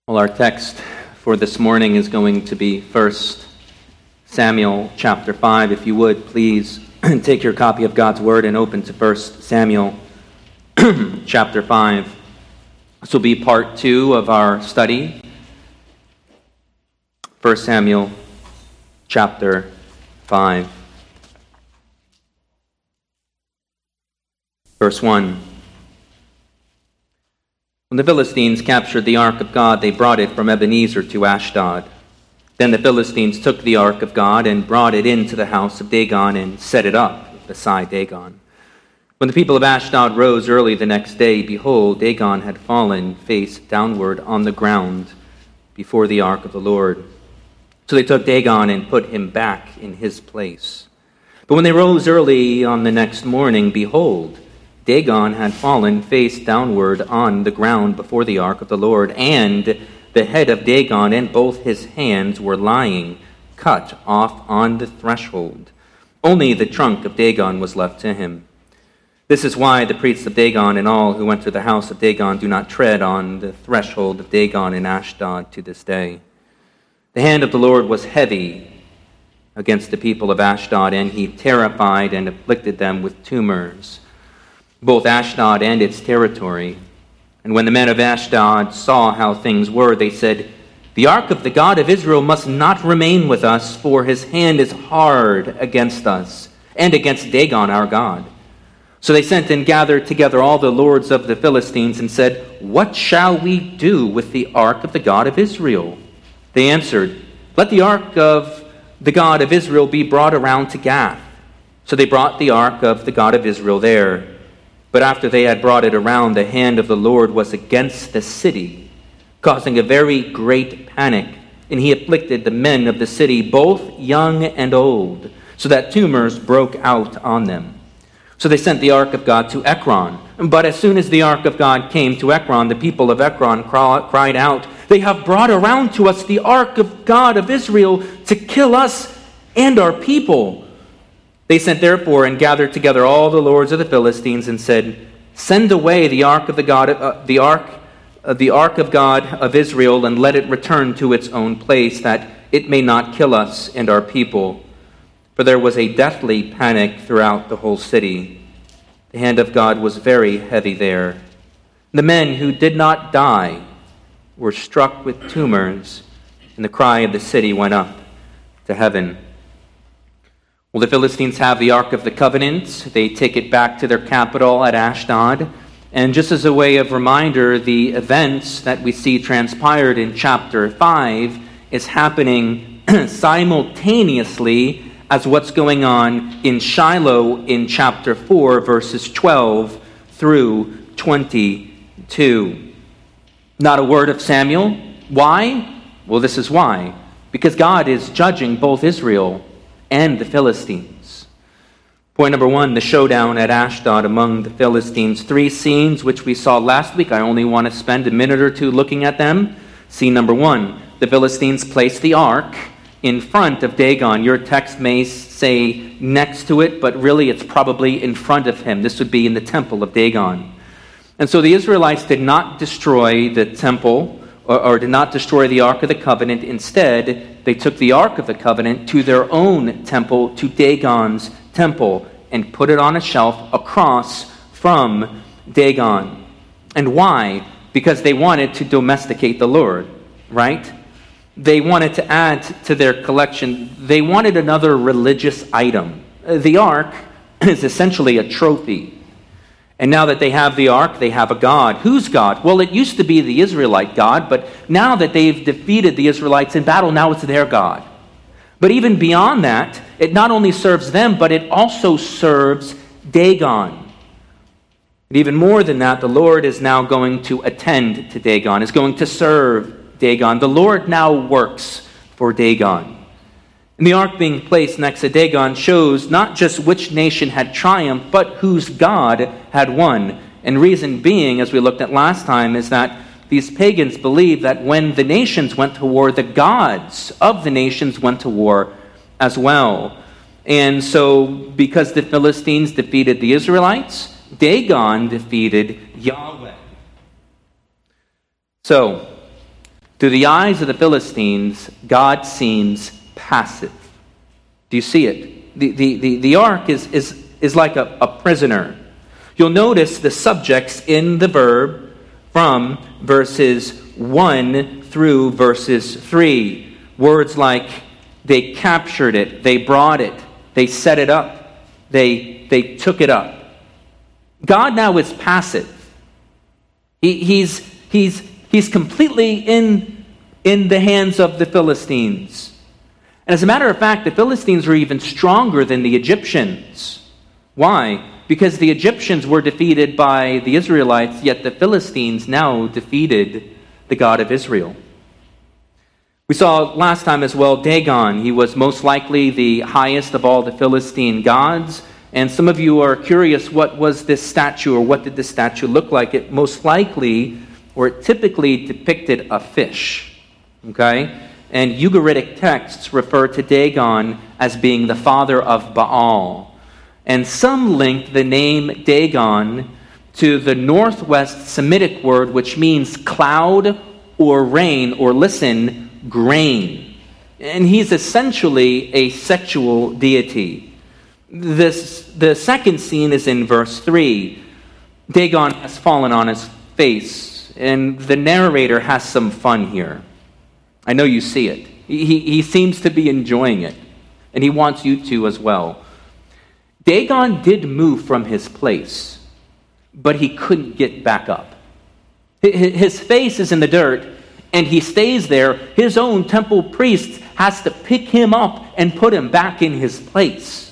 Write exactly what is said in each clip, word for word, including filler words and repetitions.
Well, our text for this morning is going to be First Samuel chapter five. If you would, please take your copy of God's Word and open to First Samuel chapter five. This will be part two of our study. First Samuel chapter five. Verse one. When the Philistines captured the ark of God, they brought it from Ebenezer to Ashdod. Then the Philistines took the ark of God and brought it into the house of Dagon and set it up beside Dagon. When the people of Ashdod rose early the next day, behold, Dagon had fallen face downward on the ground before the ark of the Lord. So they took Dagon and put him back in his place. But when they rose early on the next morning, behold, Dagon had fallen face downward on the ground before the ark of the Lord, and the head of Dagon and both his hands were lying, cut off on the threshold. Only the trunk of Dagon was left to him. This is why the priests of Dagon and all who enter the house of Dagon do not tread on the threshold of Dagon in Ashdod to this day. The hand of the Lord was heavy against the people of Ashdod, and he terrified and afflicted them with tumors, both Ashdod and its territory. And when the men of Ashdod saw how things were, they said, "The ark of the God of Israel must not remain with us, for his hand is hard against us and against Dagon our God." So they sent and gathered together all the lords of the Philistines and said, "What shall we do with the ark of the God of Israel?" They answered, "Let the ark of the God of Israel be brought around to Gath." So they brought the ark of the God of Israel there. But after they had brought it around, the hand of the Lord was against the city, causing a very great panic. And he afflicted the men of the city, both young and old, so that tumors broke out on them. So they sent the ark of God to Ekron. But as soon as the ark of God came to Ekron, the people of Ekron cried out, "They have brought around to us the ark of God of Israel to kill us and our people." They sent therefore and gathered together all the lords of the Philistines and said, "Send away the ark of the God, uh, the ark, uh, the ark of God of Israel, and let it return to its own place, that it may not kill us and our people." For there was a deathly panic throughout the whole city. The hand of God was very heavy there. The men who did not die were struck with tumors, and the cry of the city went up to heaven. Well, the Philistines have the Ark of the Covenant. They take it back to their capital at Ashdod. And just as a way of reminder, the events that we see transpired in chapter five is happening simultaneously as what's going on in Shiloh in chapter four, verses twelve through twenty-two. Not a word of Samuel. Why? Well, this is why. Because God is judging both Israel and the Philistines. Point number one, the showdown at Ashdod among the Philistines. Three scenes which we saw last week. I only want to spend a minute or two looking at them. Scene number one, the Philistines place the ark in front of Dagon. Your text may say next to it, but really it's probably in front of him. This would be in the temple of Dagon. And so the Israelites did not destroy the temple or, or did not destroy the Ark of the Covenant. Instead, they took the Ark of the Covenant to their own temple, to Dagon's temple, and put it on a shelf across from Dagon. And why? Because they wanted to domesticate the Lord, right? They wanted to add to their collection. They wanted another religious item. The Ark is essentially a trophy. And now that they have the ark, they have a God. Whose God? Well, it used to be the Israelite God, but now that they've defeated the Israelites in battle, now it's their God. But even beyond that, it not only serves them, but it also serves Dagon. And even more than that, the Lord is now going to attend to Dagon, is going to serve Dagon. The Lord now works for Dagon. And the ark being placed next to Dagon shows not just which nation had triumphed, but whose God had won. And reason being, as we looked at last time, is that these pagans believed that when the nations went to war, the gods of the nations went to war as well. And so, because the Philistines defeated the Israelites, Dagon defeated Yahweh. So, Through the eyes of the Philistines, God seems passive. Do you see it? The, the, the, the ark is, is, is like a, a prisoner. You'll notice the subjects in the verb from verses one through verses three. Words like they captured it, they brought it, they set it up, they, they took it up. God now is passive. He, he's, he's, he's completely in, in the hands of the Philistines. And as a matter of fact, the Philistines were even stronger than the Egyptians. Why? Because the Egyptians were defeated by the Israelites, yet the Philistines now defeated the God of Israel. We saw last time as well Dagon. He was most likely the highest of all the Philistine gods. And some of you are curious, what was this statue, or what did this statue look like? It most likely, or it typically depicted a fish. Okay? And Ugaritic texts refer to Dagon as being the father of Baal. And some link the name Dagon to the northwest Semitic word, which means cloud or rain, or listen, grain. And he's essentially a sexual deity. This, the second scene is in verse three. Dagon has fallen on his face, and the narrator has some fun here. I know you see it. He, he seems to be enjoying it, and he wants you to as well. Dagon did move from his place, but he couldn't get back up. His face is in the dirt, and he stays there. His own temple priest has to pick him up and put him back in his place.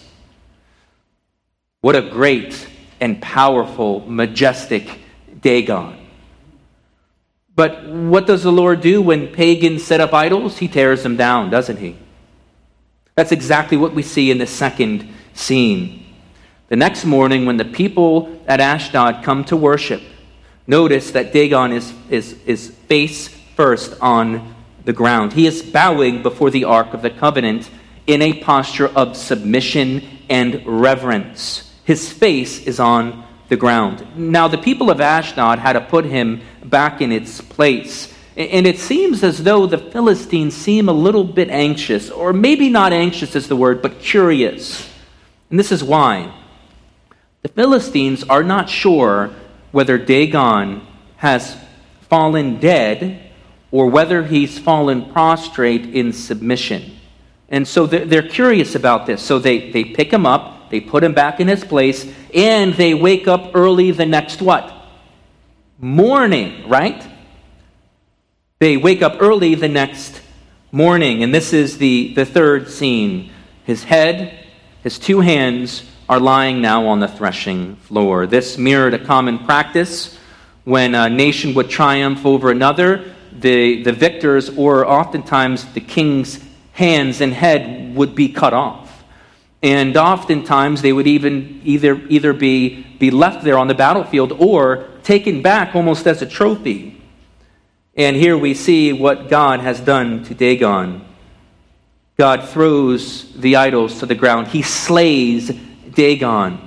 What a great and powerful, majestic Dagon. But what does the Lord do when pagans set up idols? He tears them down, doesn't he? That's exactly what we see in the second scene. The next morning, when the people at Ashdod come to worship, notice that Dagon is, is, is face first on the ground. He is bowing before the Ark of the Covenant in a posture of submission and reverence. His face is on the ground. Now, the people of Ashdod had to put him back in its place. And it seems as though the Philistines seem a little bit anxious, or maybe not anxious is the word, but curious. And this is why. The Philistines are not sure whether Dagon has fallen dead or whether he's fallen prostrate in submission. And so they're curious about this. So they, they pick him up, they put him back in his place, and they wake up early the next what? Morning, right? They wake up early the next morning, and this is the, the third scene. His head, his two hands are lying now on the threshing floor. This mirrored a common practice when a nation would triumph over another. The, the victors, or oftentimes the king's hands and head, would be cut off. And oftentimes they would even either, either be, be left there on the battlefield or taken back almost as a trophy. And here we see what God has done to Dagon. God throws the idols to the ground. He slays Dagon.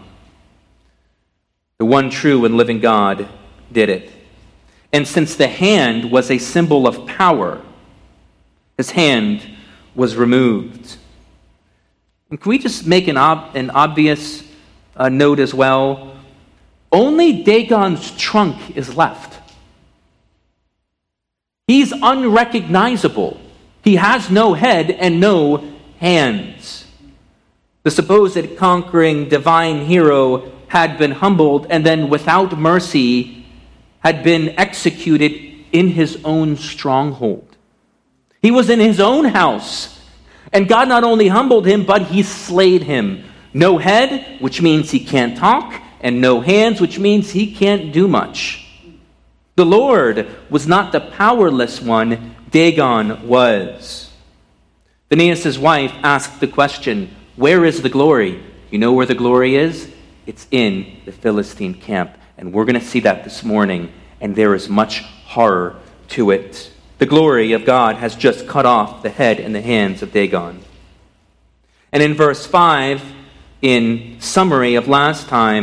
The one true and living God did it. And since the hand was a symbol of power, his hand was removed. And can we just make an, ob- an obvious uh, note as well? Only Dagon's trunk is left. He's unrecognizable. He has no head and no hands. The supposed conquering divine hero had been humbled and then without mercy had been executed in his own stronghold. He was in his own house, and God not only humbled him, but he slayed him. No head, which means he can't talk, and no hands, which means he can't do much. The Lord was not the powerless one, Dagon was. Phinehas' wife asked the question, where is the glory? You know where the glory is? It's in the Philistine camp. And we're going to see that this morning. And there is much horror to it. The glory of God has just cut off the head and the hands of Dagon. And in verse five, in summary of last time,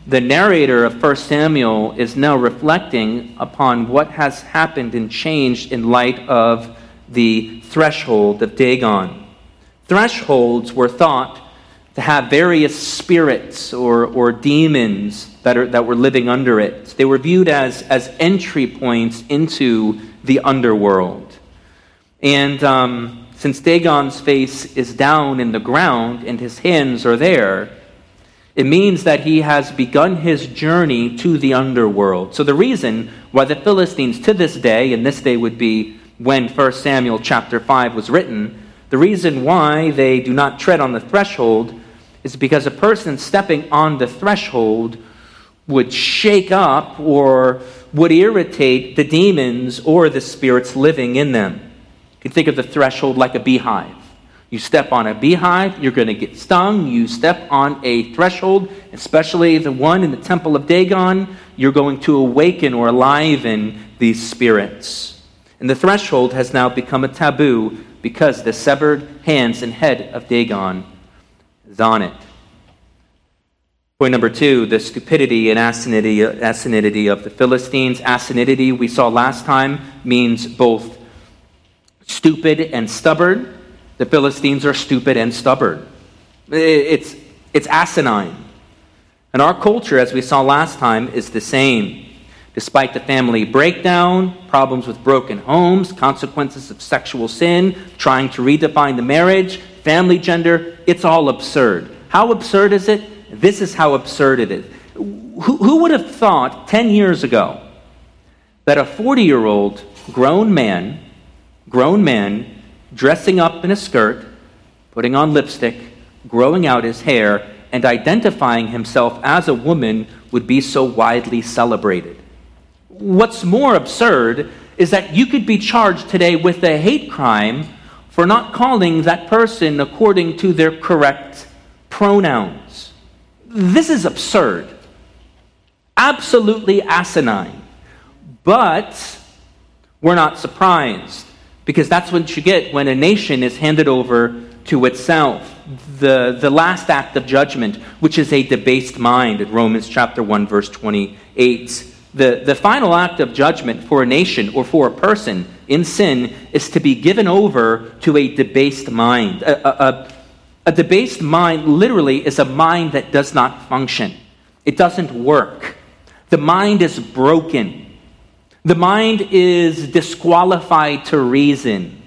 the narrator of First Samuel is now reflecting upon what has happened and changed in light of the threshold of Dagon. Thresholds were thought to have various spirits or, or demons that, are, that were living under it. They were viewed as, as entry points into the underworld. And um, since Dagon's face is down in the ground and his hands are there, it means that he has begun his journey to the underworld. So the reason why the Philistines to this day, and this day would be when First Samuel chapter five was written, the reason why they do not tread on the threshold is because a person stepping on the threshold would shake up or would irritate the demons or the spirits living in them. You can think of the threshold like a beehive. You step on a beehive, you're going to get stung. You step on a threshold, especially the one in the temple of Dagon, you're going to awaken or aliven these spirits. And the threshold has now become a taboo because the severed hands and head of Dagon is on it. Point number two, the stupidity and asininity of the Philistines. Asininity, we saw last time, means both stupid and stubborn. The Philistines are stupid and stubborn. It's, it's asinine. And our culture, as we saw last time, is the same. Despite the family breakdown, problems with broken homes, consequences of sexual sin, trying to redefine the marriage, family gender, it's all absurd. How absurd is it? This is how absurd it is. Who, who would have thought ten years ago that a forty-year-old grown man, grown man, dressing up in a skirt, putting on lipstick, growing out his hair, and identifying himself as a woman would be so widely celebrated? What's more absurd is that you could be charged today with a hate crime for not calling that person according to their correct pronouns. This is absurd. Absolutely asinine. But we're not surprised, because that's what you get when a nation is handed over to itself. The, the last act of judgment, which is a debased mind, in Romans chapter one, verse twenty-eight. The, the final act of judgment for a nation or for a person in sin is to be given over to a debased mind. A, a, a, a debased mind literally is a mind that does not function. It doesn't work. The mind is broken. The mind is disqualified to reason.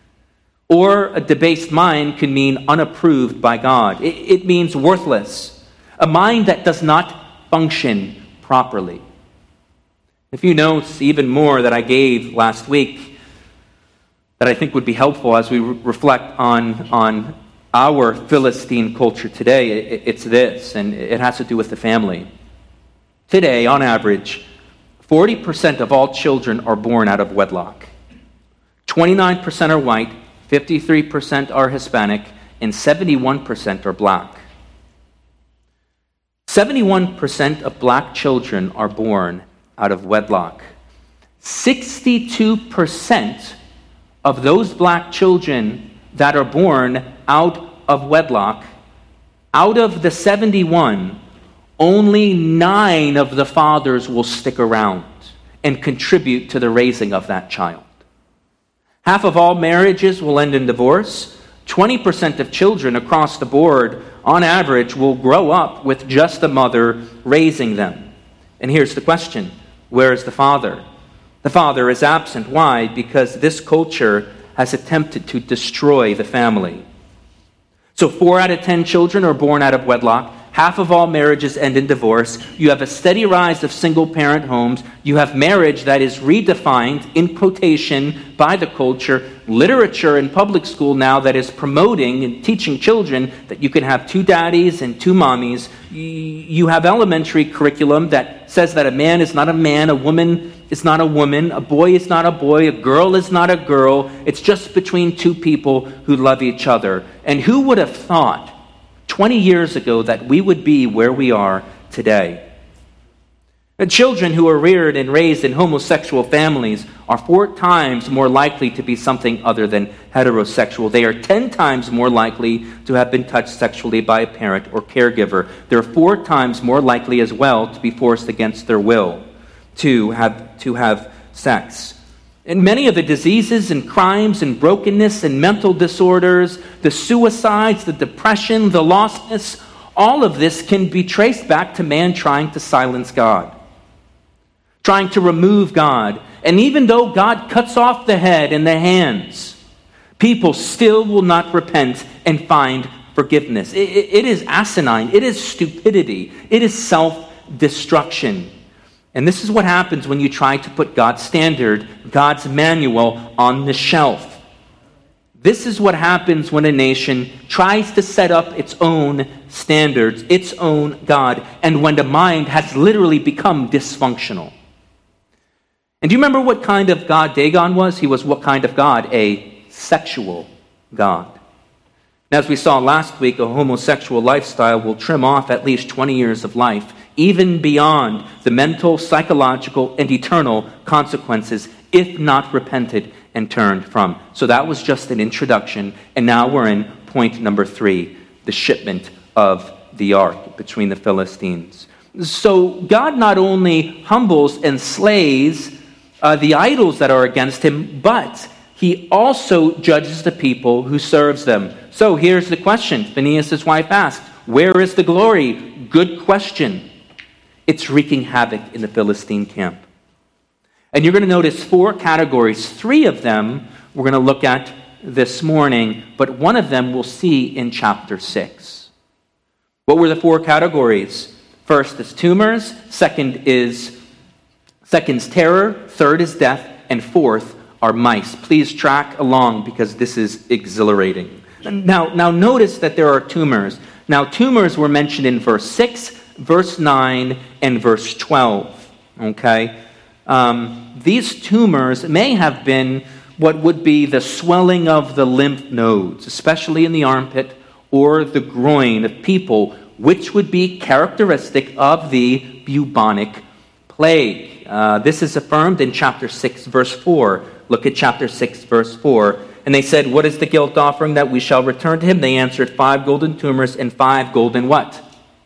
Or a debased mind can mean unapproved by God. It, it means worthless. A mind that does not function properly. A few notes, even more, that I gave last week that I think would be helpful as we re- reflect on, on our Philistine culture today. It, it's this, and it has to do with the family. Today, on average, forty percent of all children are born out of wedlock. twenty-nine percent are white, fifty-three percent are Hispanic, and seventy-one percent are black. seventy-one percent of black children are born out of wedlock. sixty-two percent of those black children that are born out of wedlock, out of the seventy-one, only nine of the fathers will stick around and contribute to the raising of that child. Half of all marriages will end in divorce. twenty percent of children across the board, on average, will grow up with just the mother raising them. And here's the question. Where is the father? The father is absent. Why? Because this culture has attempted to destroy the family. So four out of ten children are born out of wedlock. Half of all marriages end in divorce. You have a steady rise of single-parent homes. You have marriage that is redefined, in quotation, by the culture. Literature in public school now that is promoting and teaching children that you can have two daddies and two mommies. You have elementary curriculum that says that a man is not a man, a woman is not a woman, a boy is not a boy, a girl is not a girl. It's just between two people who love each other. And who would have thought twenty years ago that we would be where we are today? The children who are reared and raised in homosexual families are four times more likely to be something other than heterosexual. They are ten times more likely to have been touched sexually by a parent or caregiver. They're four times more likely as well to be forced against their will to have, to have sex. And many of the diseases and crimes and brokenness and mental disorders, the suicides, the depression, the lostness, all of this can be traced back to man trying to silence God, trying to remove God. And even though God cuts off the head and the hands, people still will not repent and find forgiveness. It, it, it is asinine. It is stupidity. It is self-destruction. And this is what happens when you try to put God's standard, God's manual, on the shelf. This is what happens when a nation tries to set up its own standards, its own God, and when the mind has literally become dysfunctional. And do you remember what kind of God Dagon was? He was what kind of God? A sexual God. And as we saw last week, a homosexual lifestyle will trim off at least twenty years of life, even beyond the mental, psychological, and eternal consequences, if not repented and turned from. So that was just an introduction, and now we're in point number three, the shipment of the ark between the Philistines. So God not only humbles and slays uh, the idols that are against him, but he also judges the people who serves them. So here's the question. Phinehas' wife asked, where is the glory? Good question. It's wreaking havoc in the Philistine camp. And you're going to notice four categories. Three of them we're going to look at this morning, but one of them we'll see in chapter six. What were the four categories? First is tumors, second is second's terror, third is death, and fourth are mice. Please track along because this is exhilarating. Now, now notice that there are tumors. Now tumors were mentioned in verse six, verse nine, and verse twelve, okay? Um, these tumors may have been what would be the swelling of the lymph nodes, especially in the armpit or the groin of people, which would be characteristic of the bubonic plague. Uh, this is affirmed in chapter six, verse four. Look at chapter six, verse four. And they said, what is the guilt offering that we shall return to him? They answered, five golden tumors and five golden what?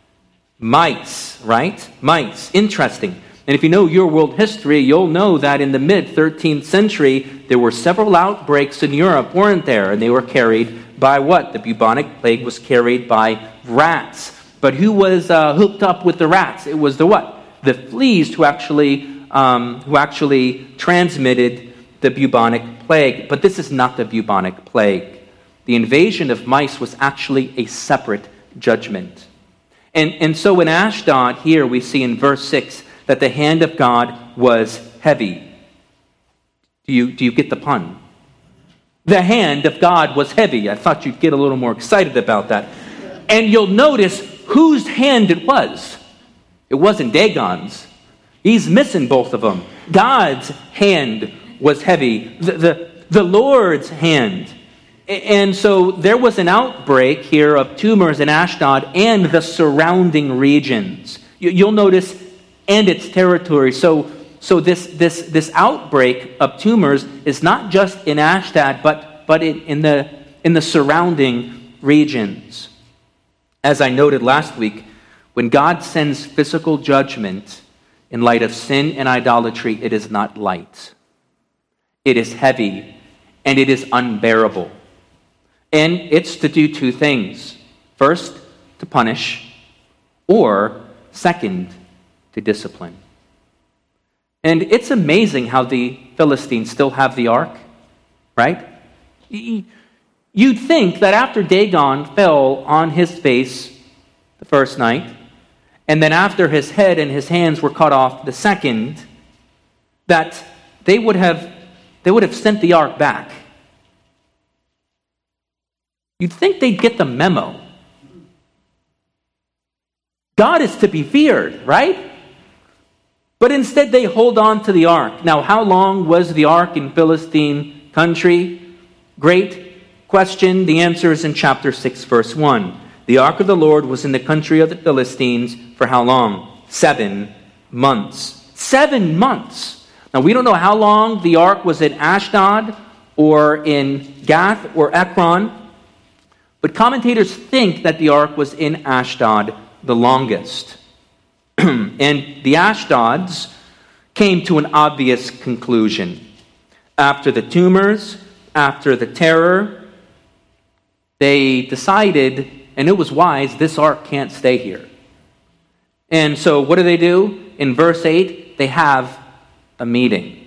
Mice, right? Mice. Interesting. And if you know your world history, you'll know that in the mid-thirteenth century, there were several outbreaks in Europe, weren't there? And they were carried by what? The bubonic plague was carried by rats. But who was uh, hooked up with the rats? It was the what? The fleas who actually, um, who actually transmitted the bubonic plague. But this is not the bubonic plague. The invasion of mice was actually a separate judgment. And, and so in Ashdod here we see in verse six that the hand of God was heavy. Do you, do you get the pun? The hand of God was heavy. I thought you'd get a little more excited about that. And you'll notice whose hand it was. It wasn't Dagon's. He's missing both of them. God's hand was heavy. The, the, the Lord's hand. And so there was an outbreak here of tumors in Ashdod and the surrounding regions. You'll notice, and its territory. So, so this, this, this outbreak of tumors is not just in Ashdod, but, but in, in, the, in the surrounding regions. As I noted last week, when God sends physical judgment in light of sin and idolatry, it is not light. It is heavy, and it is unbearable. And it's to do two things. First, to punish, or second, to discipline. And it's amazing how the Philistines still have the ark, right? You'd think that after Dagon fell on his face the first night, and then after his head and his hands were cut off the second, that they would have, they would have sent the ark back. You'd think they'd get the memo. God is to be feared, right? But instead they hold on to the ark. Now, how long was the ark in Philistine country? Great question. The answer is in chapter six, verse one. The ark of the Lord was in the country of the Philistines for how long? Seven months. Seven months. Now, we don't know how long the ark was in Ashdod or in Gath or Ekron, but commentators think that the ark was in Ashdod the longest. And the Ashdods came to an obvious conclusion. After the tumors, after the terror, they decided, and it was wise, this ark can't stay here. And so what do they do? In verse eight, they have a meeting.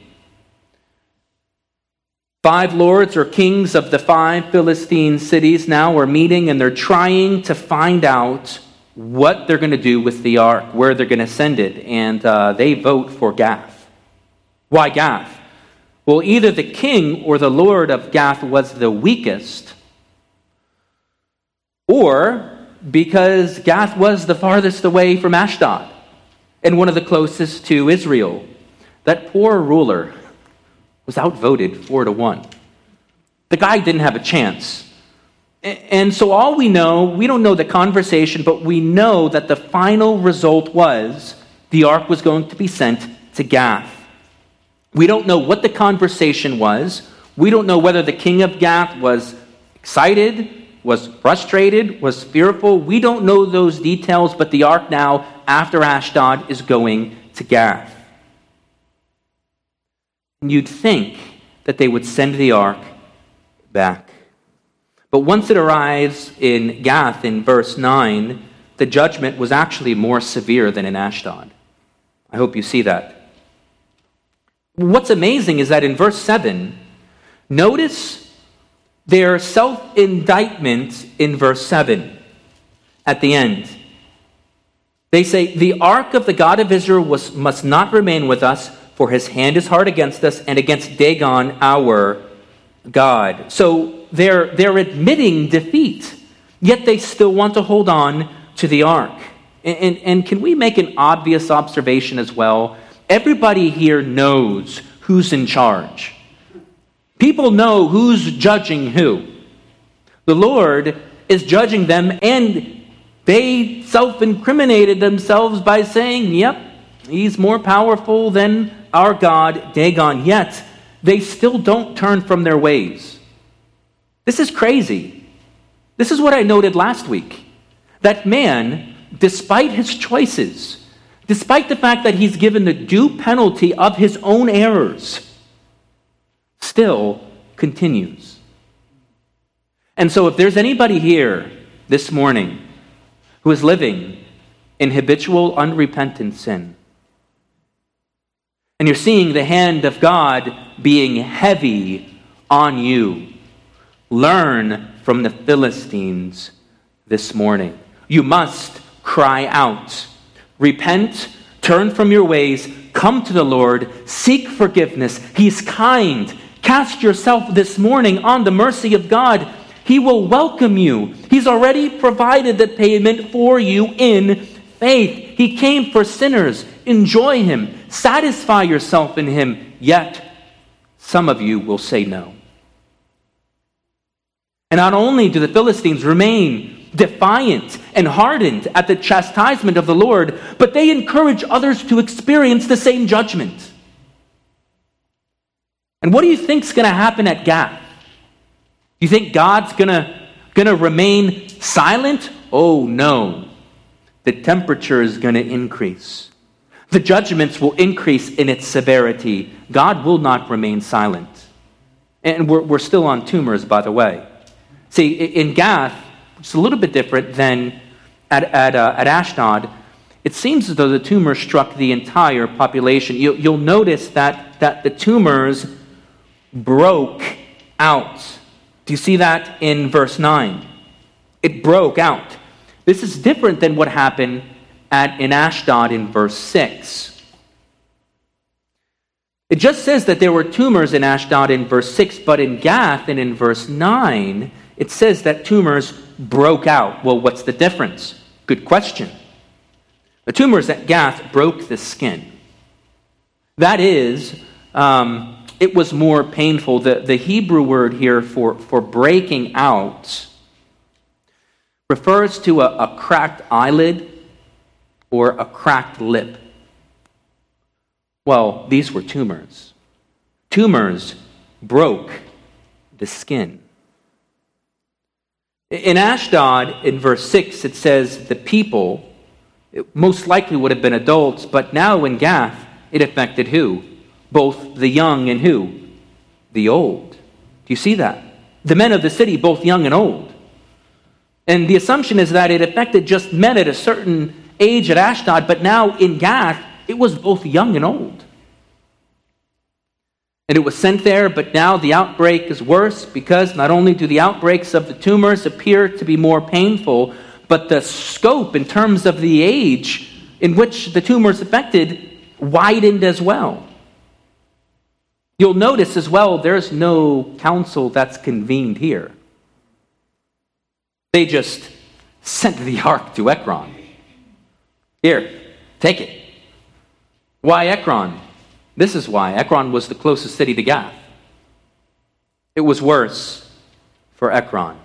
Five lords or kings of the five Philistine cities now are meeting, and they're trying to find out what they're going to do with the ark, where they're going to send it. And uh, they vote for Gath. Why Gath? Well, either the king or the lord of Gath was the weakest, or because Gath was the farthest away from Ashdod and one of the closest to Israel. That poor ruler was outvoted four to one. The guy didn't have a chance. And so all we know, we don't know the conversation, but we know that the final result was the ark was going to be sent to Gath. We don't know what the conversation was. We don't know whether the king of Gath was excited, was frustrated, was fearful. We don't know those details, but the ark now, after Ashdod, is going to Gath. And you'd think that they would send the ark back. But once it arrives in Gath in verse nine, the judgment was actually more severe than in Ashdod. I hope you see that. What's amazing is that in verse seven, notice their self-indictment in verse seven at the end. They say, the ark of the God of Israel was, must not remain with us, for his hand is hard against us and against Dagon our God. So they're, they're admitting defeat, yet they still want to hold on to the ark. And, and, and can we make an obvious observation as well? Everybody here knows who's in charge. People know who's judging who. The Lord is judging them, and they self-incriminated themselves by saying, yep, he's more powerful than our God, Dagon. Yet, they still don't turn from their ways. This is crazy. This is what I noted last week. That man, despite his choices, despite the fact that he's given the due penalty of his own errors, still continues. And so if there's anybody here this morning who is living in habitual unrepentant sin, and you're seeing the hand of God being heavy on you, learn from the Philistines this morning. You must cry out. Repent, turn from your ways, come to the Lord, seek forgiveness. He's kind. Cast yourself this morning on the mercy of God. He will welcome you. He's already provided the payment for you in faith. He came for sinners. Enjoy him. Satisfy yourself in him. Yet, some of you will say no. And not only do the Philistines remain defiant and hardened at the chastisement of the Lord, but they encourage others to experience the same judgment. And what do you think is going to happen at Gath? You think God's going to going to remain silent? Oh no. The temperature is going to increase. The judgments will increase in its severity. God will not remain silent. And we're, we're still on tumors, by the way. See, in Gath, it's a little bit different than at, at, uh, at Ashdod. It seems as though the tumor struck the entire population. You, you'll notice that, that the tumors broke out. Do you see that in verse nine? It broke out. This is different than what happened at, in Ashdod in verse six. It just says that there were tumors in Ashdod in verse six, but in Gath and in verse nine, it says that tumors broke out. Well, what's the difference? Good question. The tumors at Gath broke the skin. That is, um, it was more painful. The, the Hebrew word here for, for breaking out refers to a, a cracked eyelid or a cracked lip. Well, these were tumors. Tumors broke the skin. In Ashdod, in verse six, it says the people, it most likely would have been adults, but now in Gath, it affected who? Both the young and who? The old. Do you see that? The men of the city, both young and old. And the assumption is that it affected just men at a certain age at Ashdod, but now in Gath, it was both young and old. And it was sent there, but now the outbreak is worse because not only do the outbreaks of the tumors appear to be more painful, but the scope in terms of the age in which the tumors affected widened as well. You'll notice as well, there's no council that's convened here. They just sent the ark to Ekron. Here, take it. Why Ekron? This is why. Ekron was the closest city to Gath. It was worse for Ekron.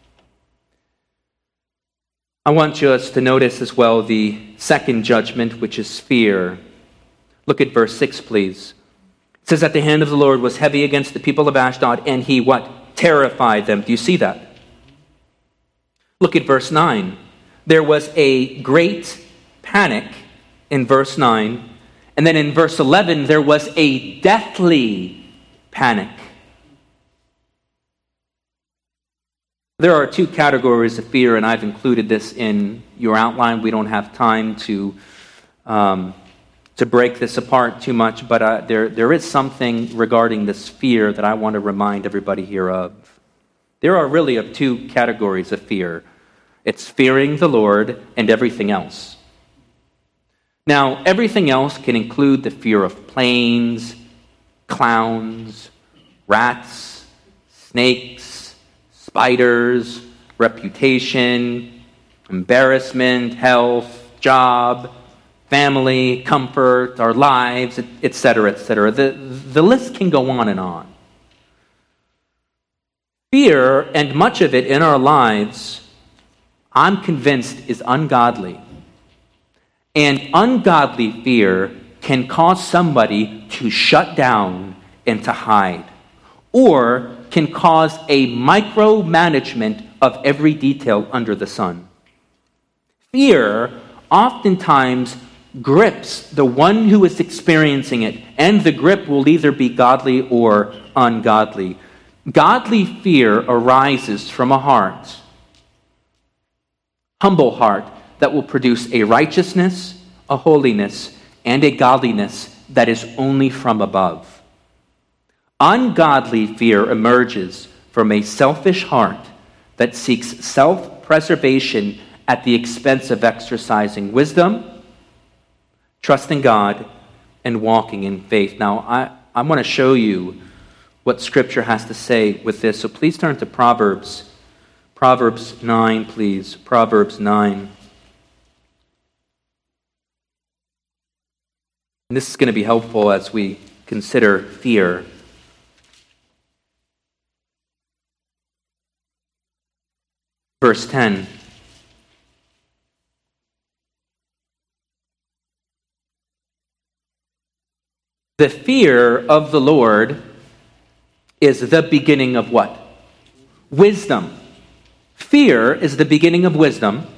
I want you us to notice as well the second judgment, which is fear. Look at verse six, please. It says that the hand of the Lord was heavy against the people of Ashdod, and he what? Terrified them. Do you see that? Look at verse nine. There was a great panic in verse nine. And then in verse eleven, there was a deathly panic. There are two categories of fear, and I've included this in your outline. We don't have time to um, to break this apart too much, but uh, there there is something regarding this fear that I want to remind everybody here of. There are really of two categories of fear. It's fearing the Lord and everything else. Now, everything else can include the fear of planes, clowns, rats, snakes, spiders, reputation, embarrassment, health, job, family, comfort, our lives, et cetera, et cetera. The, the list can go on and on. Fear, and much of it in our lives, I'm convinced, is ungodly. And ungodly fear can cause somebody to shut down and to hide, or can cause a micromanagement of every detail under the sun. Fear oftentimes grips the one who is experiencing it, and the grip will either be godly or ungodly. Godly fear arises from a heart, humble heart, that will produce a righteousness, a holiness, and a godliness that is only from above. Ungodly fear emerges from a selfish heart that seeks self-preservation at the expense of exercising wisdom, trusting God, and walking in faith. Now, I, I want to show you what Scripture has to say with this. So please turn to Proverbs. Proverbs nine, please. Proverbs nine. And this is going to be helpful as we consider fear. Verse ten. The fear of the Lord is the beginning of what? Wisdom. Fear is the beginning of wisdom.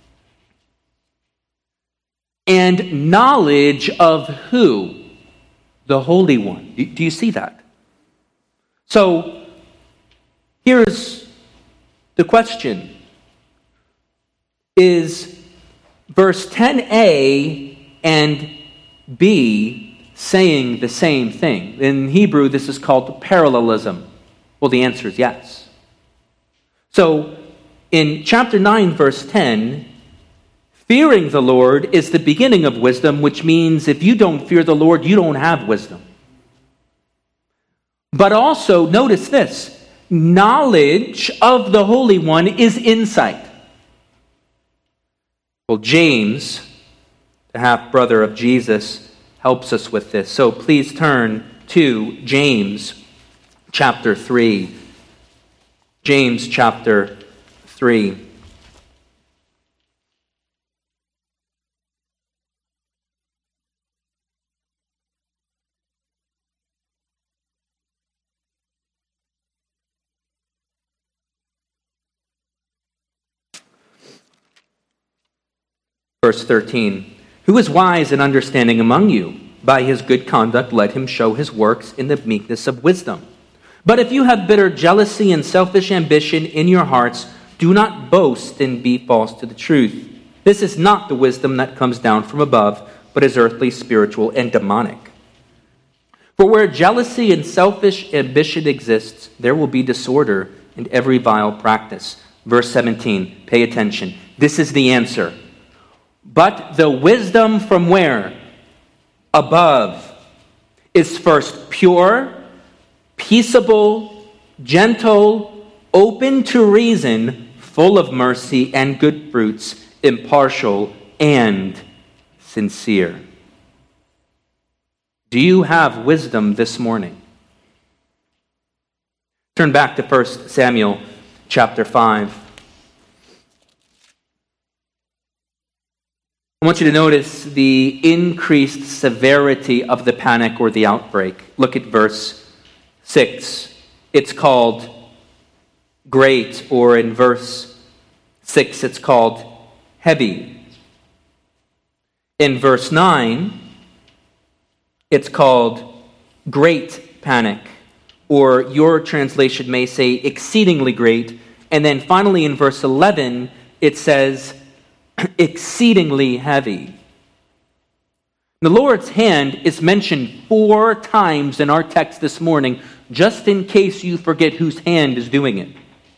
And knowledge of who? The Holy One. Do you see that? So, here's the question. Is verse ten a and b saying the same thing? In Hebrew, this is called parallelism. Well, the answer is yes. So, in chapter nine, verse ten, fearing the Lord is the beginning of wisdom, which means if you don't fear the Lord, you don't have wisdom. But also, notice this, knowledge of the Holy One is insight. Well, James, the half-brother of Jesus, helps us with this. So please turn to James chapter three. James chapter three. verse thirteen. Who is wise and understanding among you? By his good conduct let him show his works in the meekness of wisdom. But if you have bitter jealousy and selfish ambition in your hearts, do not boast and be false to the truth. This is not the wisdom that comes down from above, but is earthly, spiritual, and demonic. For where jealousy and selfish ambition exists, there will be disorder and every vile practice. Verse seventeen, pay attention. This is the answer. But the wisdom from where? Above is first pure, peaceable, gentle, open to reason, full of mercy and good fruits, impartial and sincere. Do you have wisdom this morning? Turn back to First Samuel chapter five. I want you to notice the increased severity of the panic or the outbreak. Look at verse six. It's called great, or in verse six, it's called heavy. In verse nine, it's called great panic, or your translation may say exceedingly great. And then finally in verse eleven, it says exceedingly heavy. The Lord's hand is mentioned four times in our text this morning, just in case you forget whose hand is doing it.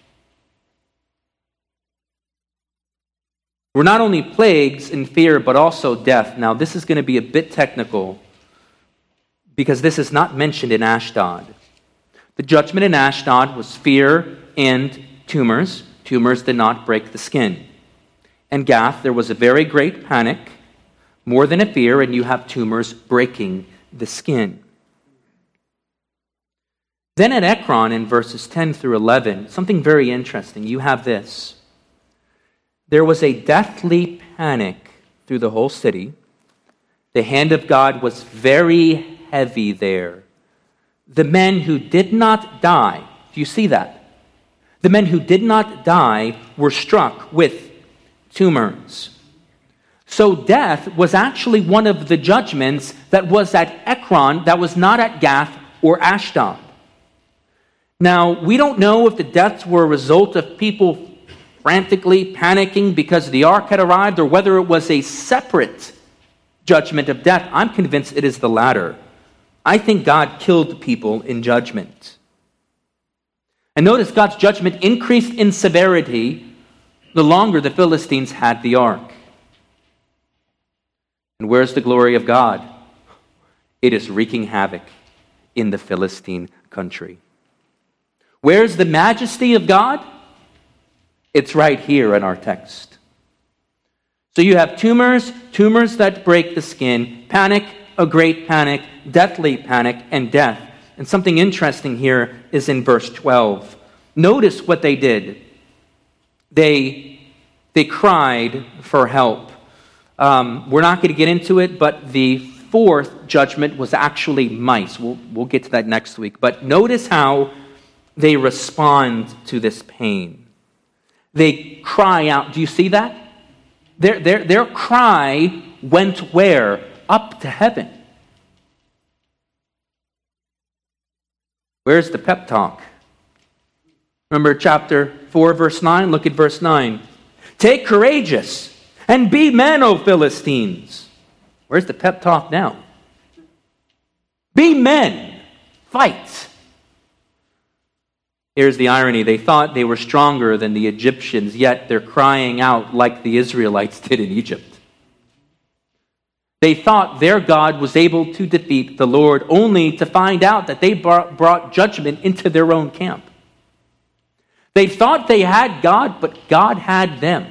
We're not only plagues and fear, but also death. Now, this is going to be a bit technical, because this is not mentioned in Ashdod. The judgment in Ashdod was fear and tumors. Tumors did not break the skin. In Gath, there was a very great panic, more than a fear, and you have tumors breaking the skin. Then at Ekron, in verses ten through eleven, something very interesting. You have this. There was a deathly panic through the whole city. The hand of God was very heavy there. The men who did not die, do you see that? The men who did not die were struck with tumors. So death was actually one of the judgments that was at Ekron, that was not at Gath or Ashdod. Now, we don't know if the deaths were a result of people frantically panicking because the ark had arrived, or whether it was a separate judgment of death. I'm convinced it is the latter. I think God killed people in judgment. And notice God's judgment increased in severity the longer the Philistines had the ark. And where's the glory of God? It is wreaking havoc in the Philistine country. Where's the majesty of God? It's right here in our text. So you have tumors, tumors that break the skin, panic, a great panic, deathly panic, and death. And something interesting here is in verse twelve. Notice what they did. They, they cried for help. Um, we're not going to get into it, but the fourth judgment was actually mice. We'll, we'll get to that next week. But notice how they respond to this pain. They cry out. Do you see that? Their, their, their cry went where? Up to heaven. Where's the pep talk? Remember chapter four, verse nine? Look at verse nine. Take courageous and be men, O Philistines. Where's the pep talk now? Be men. Fight. Here's the irony. They thought they were stronger than the Egyptians, yet they're crying out like the Israelites did in Egypt. They thought their God was able to defeat the Lord, only to find out that they brought judgment into their own camp. They thought they had God, but God had them.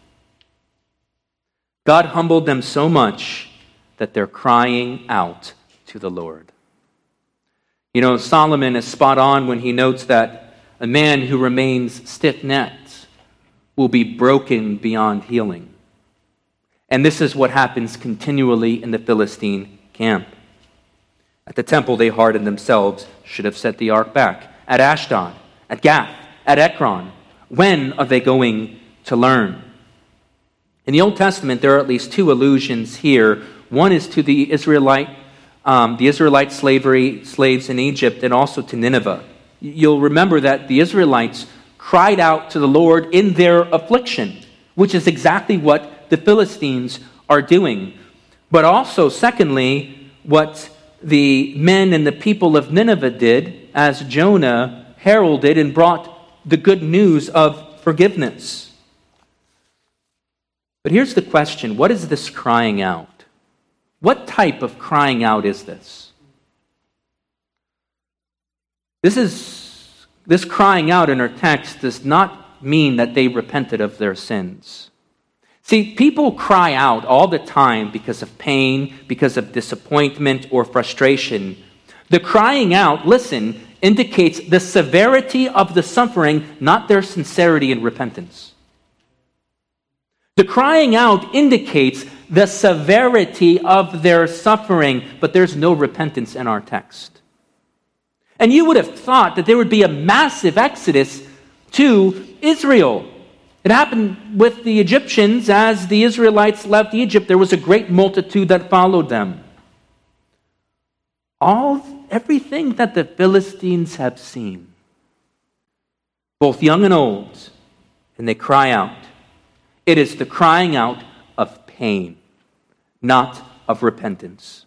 God humbled them so much that they're crying out to the Lord. You know, Solomon is spot on when he notes that a man who remains stiff-necked will be broken beyond healing. And this is what happens continually in the Philistine camp. At the temple, they hardened themselves, should have set the ark back. At Ashdod, at Gath, at Ekron, when are they going to learn? In the Old Testament, there are at least two allusions here. One is to the Israelite, um, the Israelite slavery slaves in Egypt, and also to Nineveh. You'll remember that the Israelites cried out to the Lord in their affliction, which is exactly what the Philistines are doing. But also, secondly, what the men and the people of Nineveh did as Jonah heralded and brought the good news of forgiveness. But here's the question: what is this crying out? What type of crying out is this? This is this crying out in our text does not mean that they repented of their sins. See, people cry out all the time because of pain, because of disappointment or frustration. The crying out, listen, indicates the severity of the suffering, not their sincerity and repentance. The crying out indicates the severity of their suffering, but there's no repentance in our text. And you would have thought that there would be a massive exodus to Israel. It happened with the Egyptians. As the Israelites left Egypt, there was a great multitude that followed them. All, everything that the Philistines have seen, both young and old, and they cry out. It is the crying out of pain, not of repentance.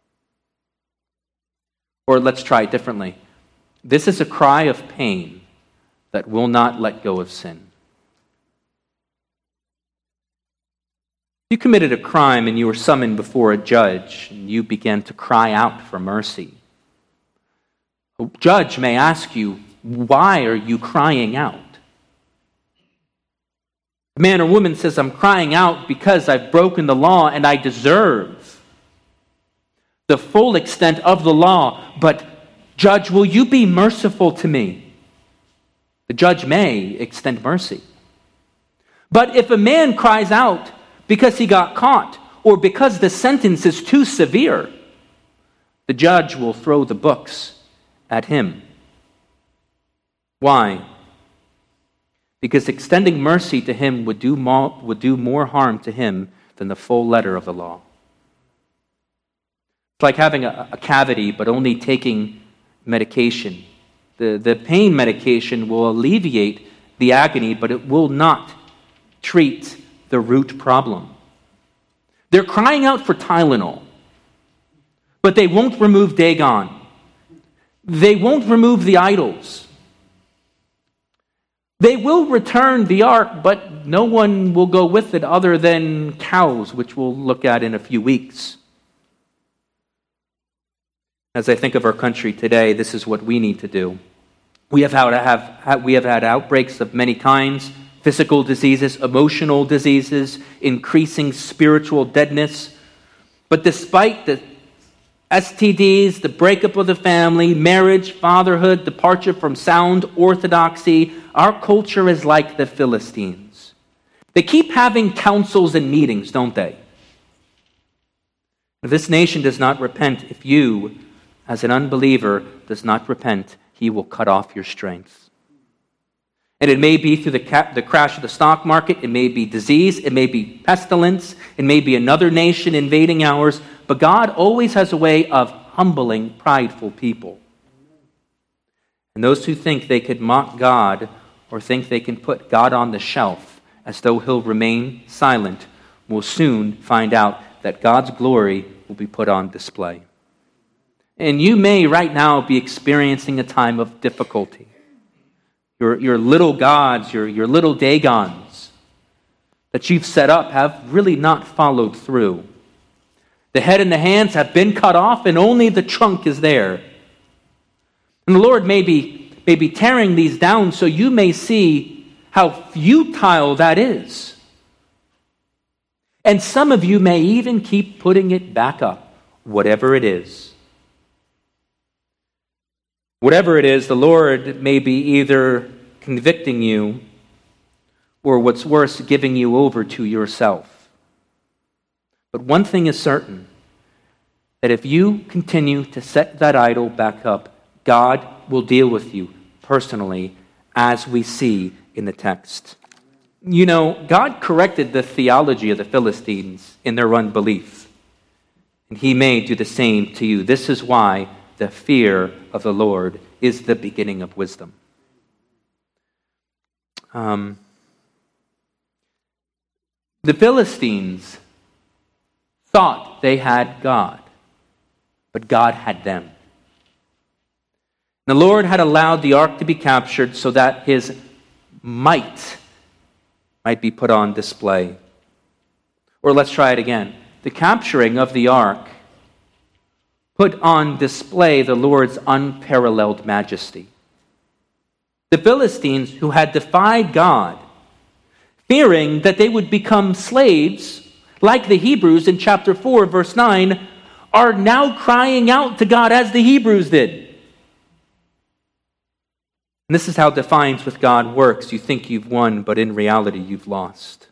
Or let's try it differently. This is a cry of pain that will not let go of sin. You committed a crime and you were summoned before a judge and you began to cry out for mercy. A judge may ask you, why are you crying out? A man or woman says, I'm crying out because I've broken the law and I deserve the full extent of the law. But judge, will you be merciful to me? The judge may extend mercy. But if a man cries out because he got caught or because the sentence is too severe, the judge will throw the books at him. Why? Because extending mercy to him would do more, would do more harm to him than the full letter of the law. It's like having a, a cavity but only taking medication. The, the pain medication will alleviate the agony, but it will not treat the root problem. They're crying out for Tylenol, but they won't remove Dagon. They won't remove the idols. They will return the ark, but no one will go with it other than cows, which we'll look at in a few weeks. As I think of our country today, this is what we need to do. We have, had, have, we have had outbreaks of many kinds: physical diseases, emotional diseases, increasing spiritual deadness. But despite the S T Ds, the breakup of the family, marriage, fatherhood, departure from sound orthodoxy, our culture is like the Philistines. They keep having councils and meetings, don't they? If this nation does not repent, if you, as an unbeliever, does not repent, he will cut off your strength. And it may be through the, ca- the crash of the stock market, it may be disease, it may be pestilence, it may be another nation invading ours, but God always has a way of humbling prideful people. And those who think they could mock God or think they can put God on the shelf as though he'll remain silent will soon find out that God's glory will be put on display. And you may right now be experiencing a time of difficulty. Your, your little gods, your, your little Dagons that you've set up have really not followed through. The head and the hands have been cut off and only the trunk is there. And the Lord may be, may be tearing these down so you may see how futile that is. And some of you may even keep putting it back up, whatever it is. Whatever it is, the Lord may be either convicting you or, what's worse, giving you over to yourself. But one thing is certain, that if you continue to set that idol back up, God will deal with you personally, as we see in the text. You know, God corrected the theology of the Philistines in their unbelief, and he may do the same to you. This is why the fear of the Lord is the beginning of wisdom. Um, the Philistines thought they had God, but God had them. The Lord had allowed the ark to be captured so that his might might be put on display. Or let's try it again. The capturing of the ark put on display the Lord's unparalleled majesty. The Philistines, who had defied God, fearing that they would become slaves, like the Hebrews in chapter four, verse nine, are now crying out to God as the Hebrews did. And this is how defiance with God works. You think you've won, but in reality you've lost.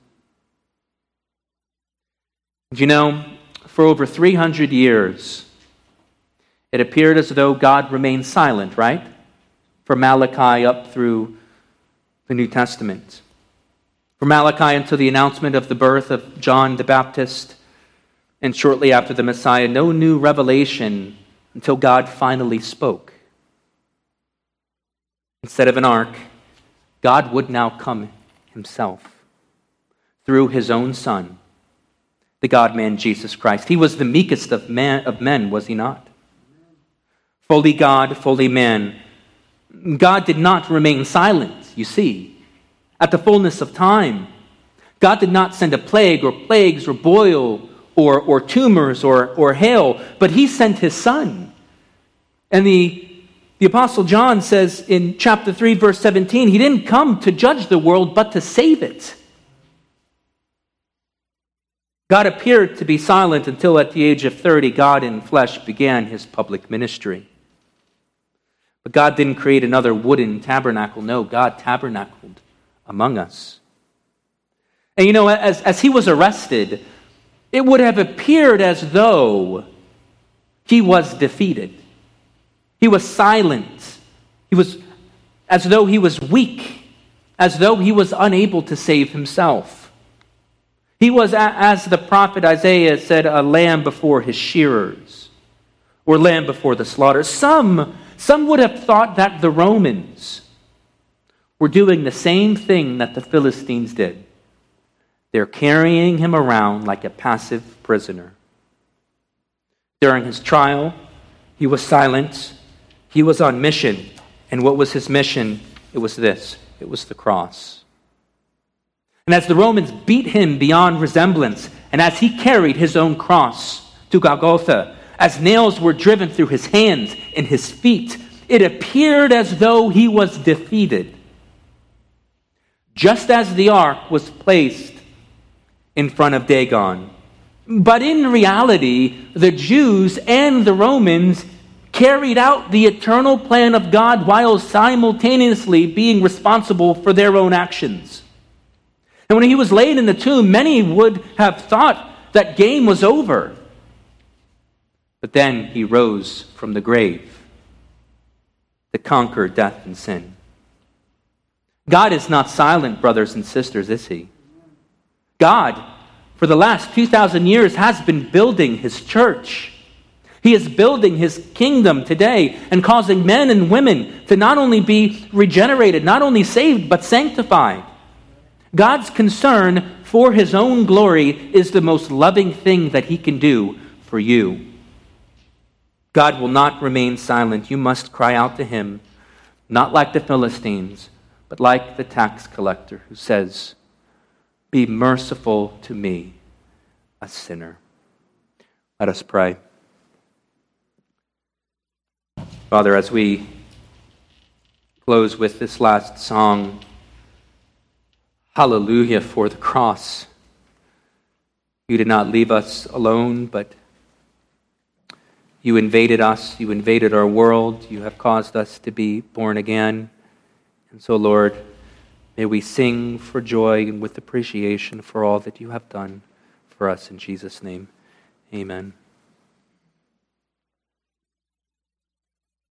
You know, for over three hundred years, it appeared as though God remained silent, right? From Malachi up through the New Testament. From Malachi until the announcement of the birth of John the Baptist, and shortly after the Messiah, no new revelation until God finally spoke. Instead of an ark, God would now come himself through his own Son, the God-man Jesus Christ. He was the meekest of, man, of men, was he not? Fully God, fully man. God did not remain silent, you see. At the fullness of time, God did not send a plague or plagues or boil or, or tumors or, or hail, but he sent his Son. And the The Apostle John says in chapter three, verse seventeen, he didn't come to judge the world, but to save it. God appeared to be silent until at the age of thirty, God in flesh began his public ministry. But God didn't create another wooden tabernacle. No, God tabernacled among us. And you know, as, as he was arrested, it would have appeared as though he was defeated. He was silent. He was as though he was weak, as though he was unable to save himself. He was, as the prophet Isaiah said, a lamb before his shearers, or lamb before the slaughter. Some, some would have thought that the Romans were doing the same thing that the Philistines did. They're carrying him around like a passive prisoner. During his trial, he was silent. He was on mission. And what was his mission? It was this. It was the cross. And as the Romans beat him beyond resemblance, and as he carried his own cross to Golgotha, as nails were driven through his hands and his feet, it appeared as though he was defeated. Just as the ark was placed in front of Dagon. But in reality, the Jews and the Romans carried out the eternal plan of God while simultaneously being responsible for their own actions. And when he was laid in the tomb, many would have thought that game was over. But then he rose from the grave to conquer death and sin. God is not silent, brothers and sisters, is he? God, for the last two thousand years, has been building his church. He is building his kingdom today and causing men and women to not only be regenerated, not only saved, but sanctified. God's concern for his own glory is the most loving thing that he can do for you. God will not remain silent. You must cry out to him, not like the Philistines, but like the tax collector who says, "Be merciful to me, a sinner." Let us pray. Father, as we close with this last song, hallelujah for the cross. You did not leave us alone, but you invaded us. You invaded our world. You have caused us to be born again. And so, Lord, may we sing for joy and with appreciation for all that you have done for us. In Jesus' name, amen.